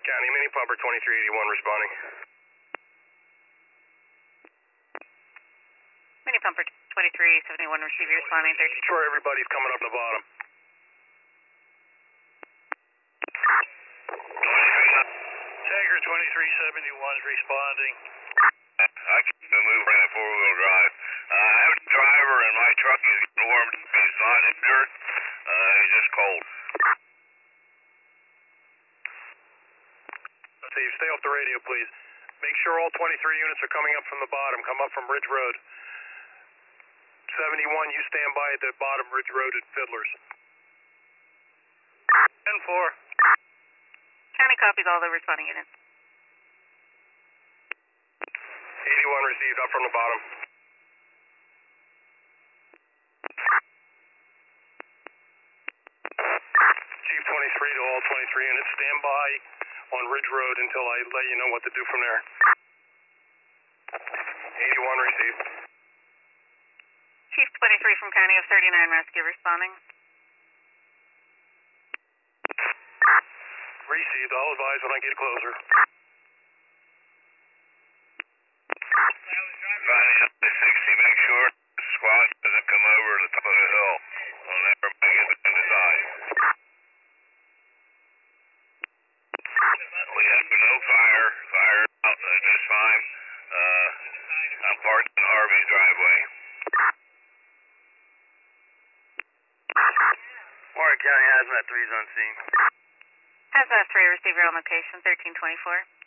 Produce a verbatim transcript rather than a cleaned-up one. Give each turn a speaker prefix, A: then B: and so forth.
A: County, Mini Pumper twenty-three eighty-one responding.
B: Mini Pumper twenty-three seventy-one, receive your responding thirteen.
A: Sure, everybody's coming up the bottom.
C: Tiger twenty-three seventy-one is responding.
D: I keep the move in a four-wheel drive. Uh, I have a driver and my truck is getting warmed up. He's not injured. Uh, he's just cold.
A: Steve, stay off the radio, please. Make sure all twenty-three units are coming up from the bottom. Come up from Ridge Road. seventy-one, you stand by at the bottom Ridge Road at Fiddlers.
C: ten four.
B: County copies all the responding units.
A: eighty-one received up from the bottom. Chief twenty-three to all twenty-three units, stand by on Ridge Road until I let you know what to do from there. eighty-one received.
B: Chief twenty-three from County of thirty-nine, rescue responding.
A: Received, I'll advise when I get closer.
D: Finding up to sixty, make sure the squad doesn't come over the top of the hill. We'll never make it in the dive. We have no fire, fire out at this time. Uh, I'm parked in Harvey's driveway.
C: Warren County Hazmat three is on scene.
B: Hazmat three, receive your own location, thirteen twenty-four.